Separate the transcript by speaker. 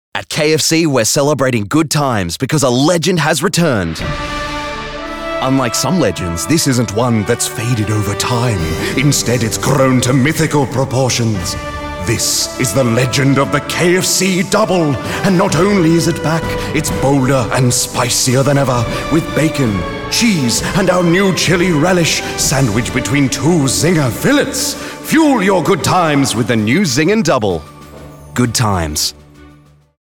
Speaker 1: At KFC, we're celebrating good times because a legend has returned. Unlike some legends, this isn't one that's faded over time. Instead, it's grown to mythical proportions. This is the legend of the KFC Double. And not only is it back, it's bolder and spicier than ever, with bacon, cheese, and our new chili relish sandwiched between two Zinger fillets. Fuel your good times with the new Zingin' Double. Good times.